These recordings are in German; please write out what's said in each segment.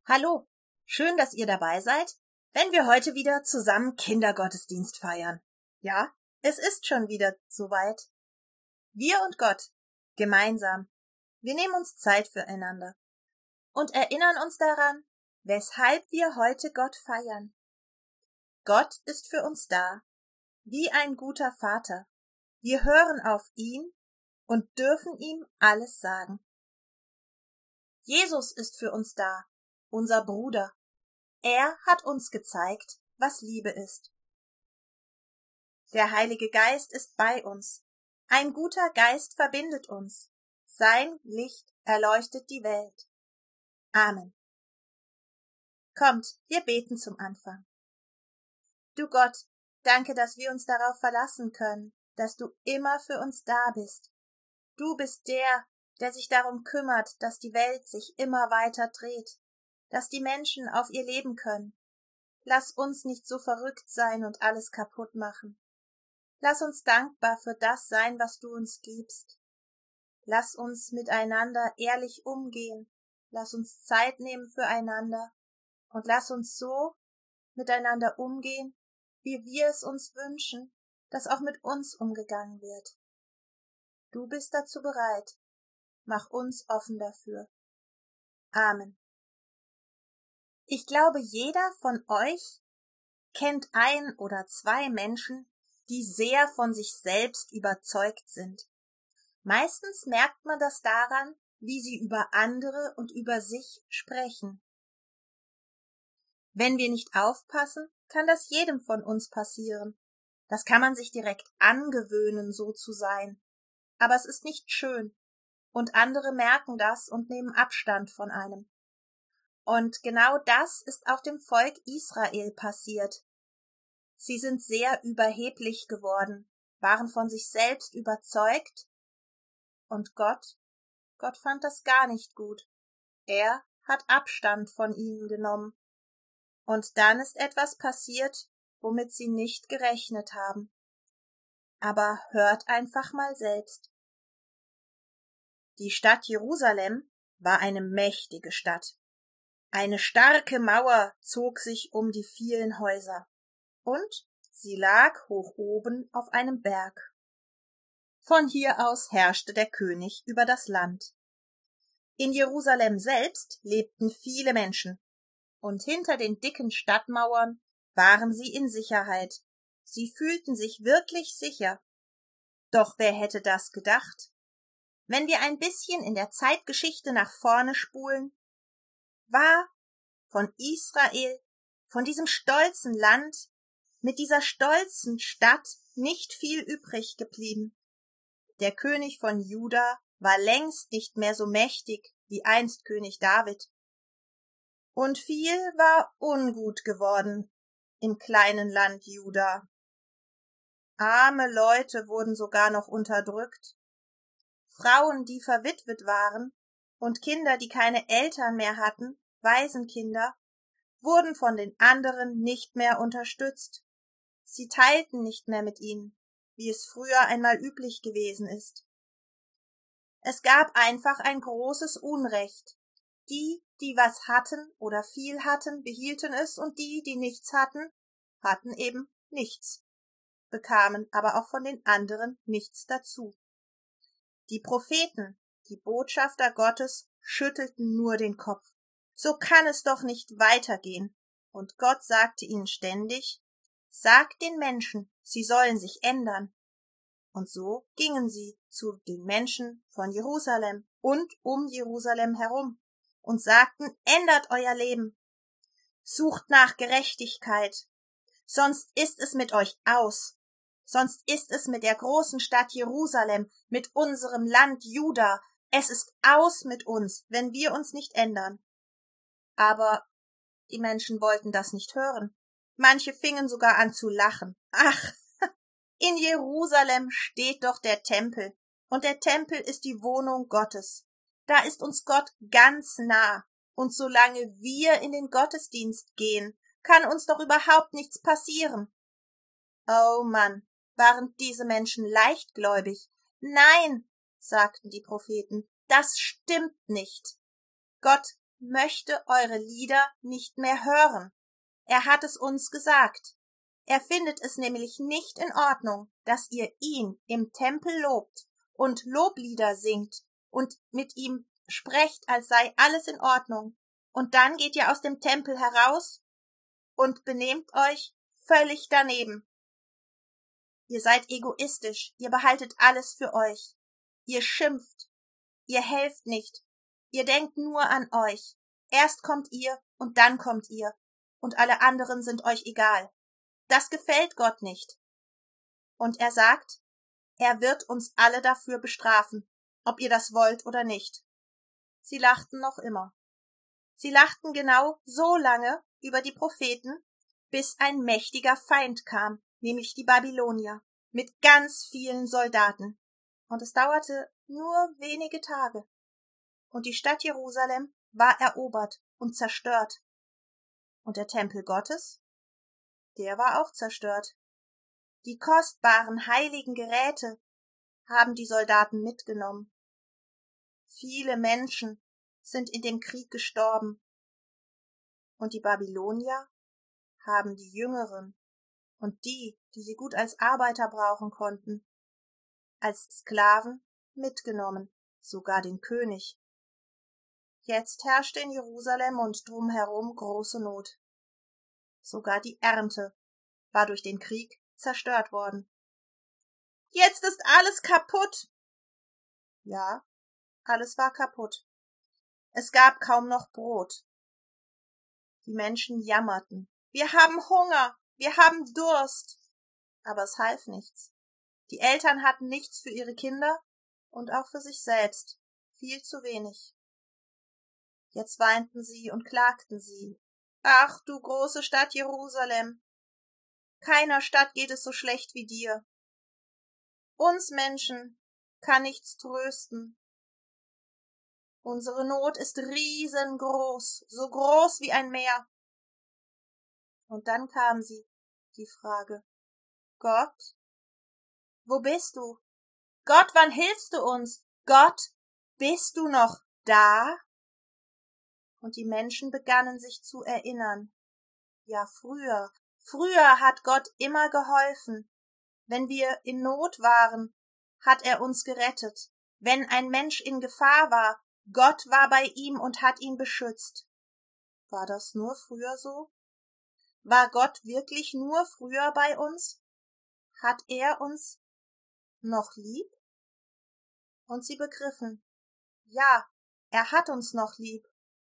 Hallo, schön, dass ihr dabei seid, wenn wir heute wieder zusammen Kindergottesdienst feiern. Ja, es ist schon wieder soweit. Wir und Gott, gemeinsam. Wir nehmen uns Zeit füreinander und erinnern uns daran, weshalb wir heute Gott feiern. Gott ist für uns da, wie ein guter Vater. Wir hören auf ihn und dürfen ihm alles sagen. Jesus ist für uns da, unser Bruder. Er hat uns gezeigt, was Liebe ist. Der Heilige Geist ist bei uns. Ein guter Geist verbindet uns. Sein Licht erleuchtet die Welt. Amen. Kommt, wir beten zum Anfang. Du Gott, danke, dass wir uns darauf verlassen können, dass du immer für uns da bist. Du bist der sich darum kümmert, dass die Welt sich immer weiter dreht, dass die Menschen auf ihr leben können. Lass uns nicht so verrückt sein und alles kaputt machen. Lass uns dankbar für das sein, was du uns gibst. Lass uns miteinander ehrlich umgehen. Lass uns Zeit nehmen füreinander und lass uns so miteinander umgehen, wie wir es uns wünschen, dass auch mit uns umgegangen wird. Du bist dazu bereit. Mach uns offen dafür. Amen. Ich glaube, jeder von euch kennt ein oder zwei Menschen, die sehr von sich selbst überzeugt sind. Meistens merkt man das daran, wie sie über andere und über sich sprechen. Wenn wir nicht aufpassen, kann das jedem von uns passieren. Das kann man sich direkt angewöhnen, so zu sein. Aber es ist nicht schön. Und andere merken das und nehmen Abstand von einem. Und genau das ist auch dem Volk Israel passiert. Sie sind sehr überheblich geworden, waren von sich selbst überzeugt. Und Gott fand das gar nicht gut. Er hat Abstand von ihnen genommen. Und dann ist etwas passiert, womit sie nicht gerechnet haben. Aber hört einfach mal selbst. Die Stadt Jerusalem war eine mächtige Stadt. Eine starke Mauer zog sich um die vielen Häuser, und sie lag hoch oben auf einem Berg. Von hier aus herrschte der König über das Land. In Jerusalem selbst lebten viele Menschen, und hinter den dicken Stadtmauern waren sie in Sicherheit. Sie fühlten sich wirklich sicher. Doch wer hätte das gedacht? Wenn wir ein bisschen in der Zeitgeschichte nach vorne spulen, war von Israel, von diesem stolzen Land, mit dieser stolzen Stadt nicht viel übrig geblieben. Der König von Juda war längst nicht mehr so mächtig wie einst König David. Und viel war ungut geworden im kleinen Land Juda. Arme Leute wurden sogar noch unterdrückt. Frauen, die verwitwet waren, und Kinder, die keine Eltern mehr hatten, Waisenkinder, wurden von den anderen nicht mehr unterstützt. Sie teilten nicht mehr mit ihnen, wie es früher einmal üblich gewesen ist. Es gab einfach ein großes Unrecht. Die, die was hatten oder viel hatten, behielten es, und die, die nichts hatten, hatten eben nichts, bekamen aber auch von den anderen nichts dazu. Die Propheten, die Botschafter Gottes, schüttelten nur den Kopf. So kann es doch nicht weitergehen. Und Gott sagte ihnen ständig, sagt den Menschen, sie sollen sich ändern. Und so gingen sie zu den Menschen von Jerusalem und um Jerusalem herum und sagten, ändert euer Leben. Sucht nach Gerechtigkeit. Sonst ist es mit euch aus. Sonst ist es mit der großen Stadt Jerusalem, mit unserem Land Juda. Es ist aus mit uns, wenn wir uns nicht ändern. Aber die Menschen wollten das nicht hören. Manche fingen sogar an zu lachen. Ach, in Jerusalem steht doch der Tempel, und der Tempel ist die Wohnung Gottes. Da ist uns Gott ganz nah, und solange wir in den Gottesdienst gehen, kann uns doch überhaupt nichts passieren. Oh Mann, waren diese Menschen leichtgläubig? Nein, sagten die Propheten, das stimmt nicht. Gott möchte eure Lieder nicht mehr hören. Er hat es uns gesagt. Er findet es nämlich nicht in Ordnung, dass ihr ihn im Tempel lobt und Loblieder singt und mit ihm sprecht, als sei alles in Ordnung. Und dann geht ihr aus dem Tempel heraus und benehmt euch völlig daneben. Ihr seid egoistisch, ihr behaltet alles für euch. Ihr schimpft, ihr helft nicht, ihr denkt nur an euch. Erst kommt ihr und dann kommt ihr, und alle anderen sind euch egal. Das gefällt Gott nicht. Und er sagt, er wird uns alle dafür bestrafen, ob ihr das wollt oder nicht. Sie lachten noch immer. Sie lachten genau so lange über die Propheten, bis ein mächtiger Feind kam, nämlich die Babylonier, mit ganz vielen Soldaten. Und es dauerte nur wenige Tage. Und die Stadt Jerusalem war erobert und zerstört. Und der Tempel Gottes, der war auch zerstört. Die kostbaren heiligen Geräte haben die Soldaten mitgenommen. Viele Menschen sind in dem Krieg gestorben. Und die Babylonier haben die Jüngeren und die sie gut als Arbeiter brauchen konnten, als Sklaven mitgenommen, sogar den König. Jetzt herrschte in Jerusalem und drumherum große Not. Sogar die Ernte war durch den Krieg zerstört worden. Jetzt ist alles kaputt. Ja, alles war kaputt. Es gab kaum noch Brot. Die Menschen jammerten. Wir haben Hunger, wir haben Durst. Aber es half nichts. Die Eltern hatten nichts für ihre Kinder und auch für sich selbst. Viel zu wenig. Jetzt weinten sie und klagten sie. Ach, du große Stadt Jerusalem! Keiner Stadt geht es so schlecht wie dir. Uns Menschen kann nichts trösten. Unsere Not ist riesengroß, so groß wie ein Meer. Und dann kam sie, die Frage: Gott, wo bist du? Gott, wann hilfst du uns? Gott, bist du noch da? Und die Menschen begannen sich zu erinnern. Ja, früher hat Gott immer geholfen. Wenn wir in Not waren, hat er uns gerettet. Wenn ein Mensch in Gefahr war, Gott war bei ihm und hat ihn beschützt. War das nur früher so? War Gott wirklich nur früher bei uns? Hat er uns noch lieb? Und sie begriffen, ja, er hat uns noch lieb.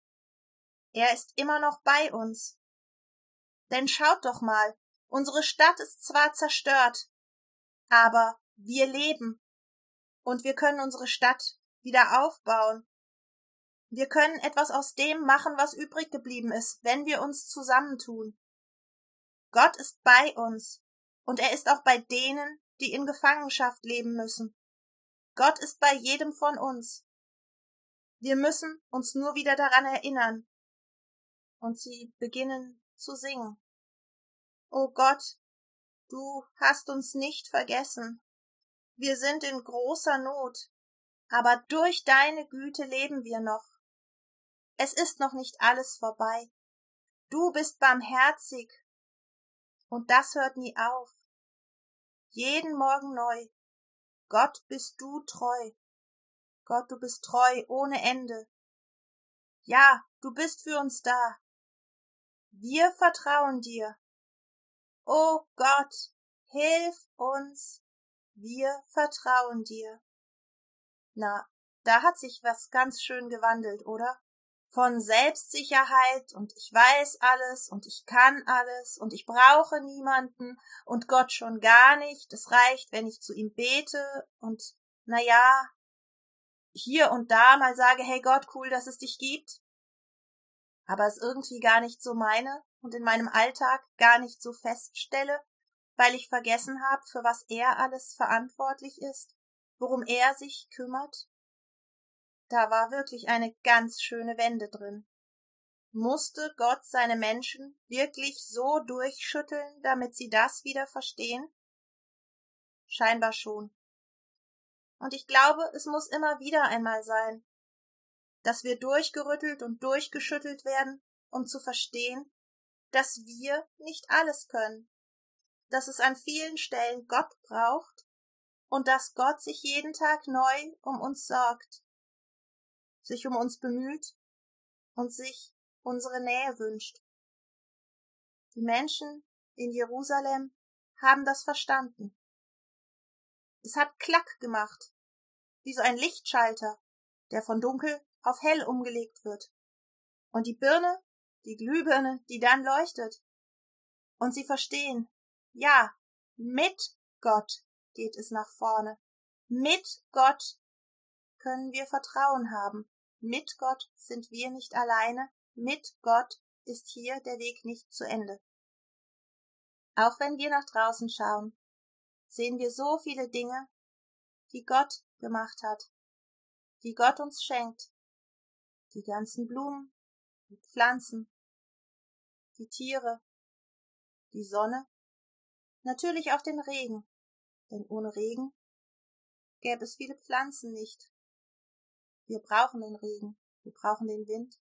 Er ist immer noch bei uns. Denn schaut doch mal, unsere Stadt ist zwar zerstört, aber wir leben und wir können unsere Stadt wieder aufbauen. Wir können etwas aus dem machen, was übrig geblieben ist, wenn wir uns zusammentun. Gott ist bei uns und er ist auch bei denen, die in Gefangenschaft leben müssen. Gott ist bei jedem von uns. Wir müssen uns nur wieder daran erinnern. Und sie beginnen zu singen. O Gott, du hast uns nicht vergessen. Wir sind in großer Not, aber durch deine Güte leben wir noch. Es ist noch nicht alles vorbei. Du bist barmherzig und das hört nie auf. Jeden Morgen neu. Gott, bist du treu. Gott, du bist treu ohne Ende. Ja, du bist für uns da. Wir vertrauen dir. O Gott, hilf uns. Wir vertrauen dir. Na, da hat sich was ganz schön gewandelt, oder? Von Selbstsicherheit und ich weiß alles und ich kann alles und ich brauche niemanden und Gott schon gar nicht. Es reicht, wenn ich zu ihm bete und, na ja, hier und da mal sage, hey Gott, cool, dass es dich gibt. Aber es irgendwie gar nicht so meine und in meinem Alltag gar nicht so feststelle, weil ich vergessen habe, für was er alles verantwortlich ist, worum er sich kümmert. Da war wirklich eine ganz schöne Wende drin. Musste Gott seine Menschen wirklich so durchschütteln, damit sie das wieder verstehen? Scheinbar schon. Und ich glaube, es muss immer wieder einmal sein. dass wir durchgerüttelt und durchgeschüttelt werden, um zu verstehen, dass wir nicht alles können, dass es an vielen Stellen Gott braucht und dass Gott sich jeden Tag neu um uns sorgt, sich um uns bemüht und sich unsere Nähe wünscht. Die Menschen in Jerusalem haben das verstanden. Es hat Klack gemacht, wie so ein Lichtschalter, der von dunkel auf hell umgelegt wird. Und die Birne, die Glühbirne, die dann leuchtet. Und sie verstehen, ja, mit Gott geht es nach vorne. Mit Gott können wir Vertrauen haben. Mit Gott sind wir nicht alleine. Mit Gott ist hier der Weg nicht zu Ende. Auch wenn wir nach draußen schauen, sehen wir so viele Dinge, die Gott gemacht hat, die Gott uns schenkt. Die ganzen Blumen, die Pflanzen, die Tiere, die Sonne, natürlich auch den Regen, denn ohne Regen gäbe es viele Pflanzen nicht. Wir brauchen den Regen, wir brauchen den Wind,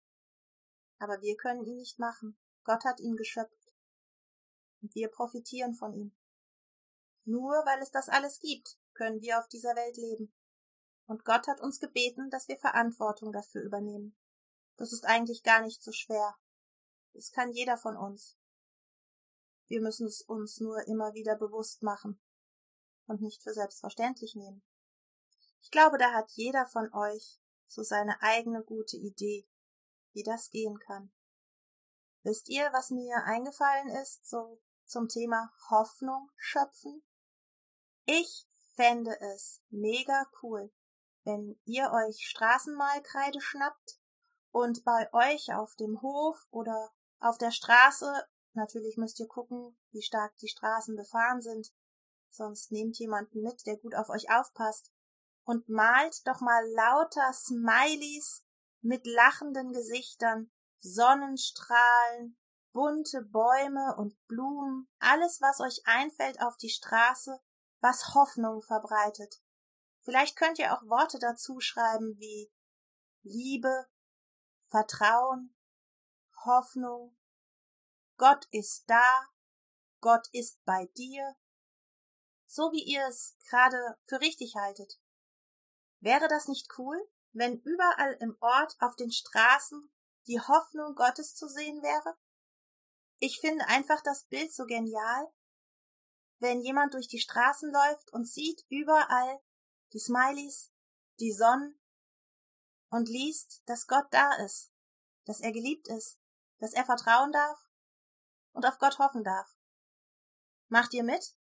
aber wir können ihn nicht machen. Gott hat ihn geschöpft und wir profitieren von ihm. Nur weil es das alles gibt, können wir auf dieser Welt leben. Und Gott hat uns gebeten, dass wir Verantwortung dafür übernehmen. Das ist eigentlich gar nicht so schwer. Das kann jeder von uns. Wir müssen es uns nur immer wieder bewusst machen und nicht für selbstverständlich nehmen. Ich glaube, da hat jeder von euch so seine eigene gute Idee, wie das gehen kann. Wisst ihr, was mir eingefallen ist, so zum Thema Hoffnung schöpfen? Ich fände es mega cool, wenn ihr euch Straßenmalkreide schnappt und bei euch auf dem Hof oder auf der Straße, natürlich müsst ihr gucken, wie stark die Straßen befahren sind, sonst nehmt jemanden mit, der gut auf euch aufpasst, und malt doch mal lauter Smileys mit lachenden Gesichtern, Sonnenstrahlen, bunte Bäume und Blumen, alles, was euch einfällt auf die Straße, was Hoffnung verbreitet. Vielleicht könnt ihr auch Worte dazu schreiben wie Liebe, Vertrauen, Hoffnung, Gott ist da, Gott ist bei dir, so wie ihr es gerade für richtig haltet. Wäre das nicht cool, wenn überall im Ort auf den Straßen die Hoffnung Gottes zu sehen wäre? Ich finde einfach das Bild so genial, wenn jemand durch die Straßen läuft und sieht überall die Smileys, die Sonnen und liest, dass Gott da ist, dass er geliebt ist, dass er vertrauen darf und auf Gott hoffen darf. Macht ihr mit?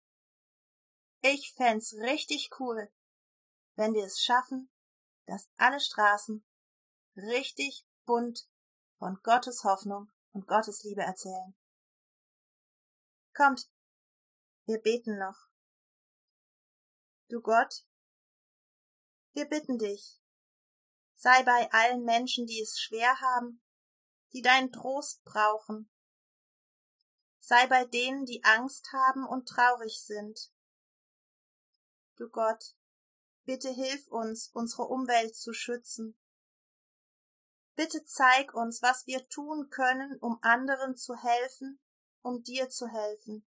Ich fänd's richtig cool, wenn wir es schaffen, dass alle Straßen richtig bunt von Gottes Hoffnung und Gottes Liebe erzählen. Kommt, wir beten noch. Du Gott, wir bitten dich, sei bei allen Menschen, die es schwer haben, die deinen Trost brauchen. Sei bei denen, die Angst haben und traurig sind. Du Gott, bitte hilf uns, unsere Umwelt zu schützen. Bitte zeig uns, was wir tun können, um anderen zu helfen, um dir zu helfen.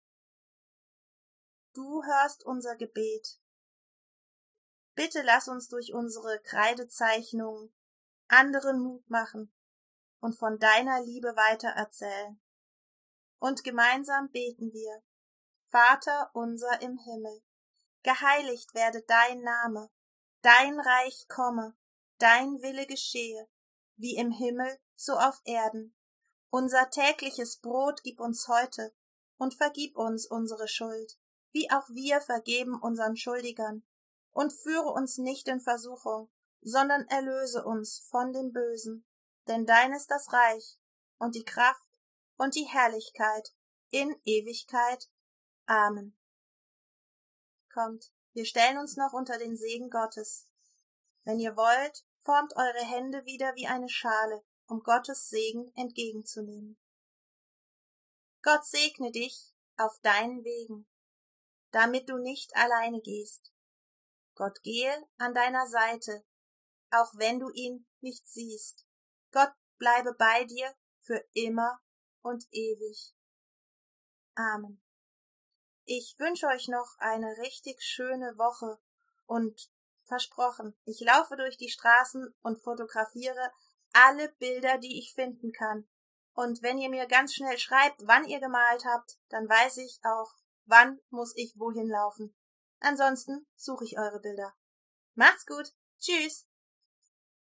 Du hörst unser Gebet. Bitte lass uns durch unsere Kreidezeichnungen anderen Mut machen und von deiner Liebe weitererzählen. Und gemeinsam beten wir: Vater unser im Himmel, geheiligt werde dein Name, dein Reich komme, dein Wille geschehe, wie im Himmel, so auf Erden. Unser tägliches Brot gib uns heute und vergib uns unsere Schuld, wie auch wir vergeben unseren Schuldigern. Und führe uns nicht in Versuchung, sondern erlöse uns von dem Bösen. Denn dein ist das Reich und die Kraft und die Herrlichkeit in Ewigkeit. Amen. Kommt, wir stellen uns noch unter den Segen Gottes. Wenn ihr wollt, formt eure Hände wieder wie eine Schale, um Gottes Segen entgegenzunehmen. Gott segne dich auf deinen Wegen, damit du nicht alleine gehst. Gott gehe an deiner Seite, auch wenn du ihn nicht siehst. Gott bleibe bei dir für immer und ewig. Amen. Ich wünsche euch noch eine richtig schöne Woche und versprochen, ich laufe durch die Straßen und fotografiere alle Bilder, die ich finden kann. Und wenn ihr mir ganz schnell schreibt, wann ihr gemalt habt, dann weiß ich auch, wann muss ich wohin laufen. Ansonsten suche ich eure Bilder. Macht's gut. Tschüss.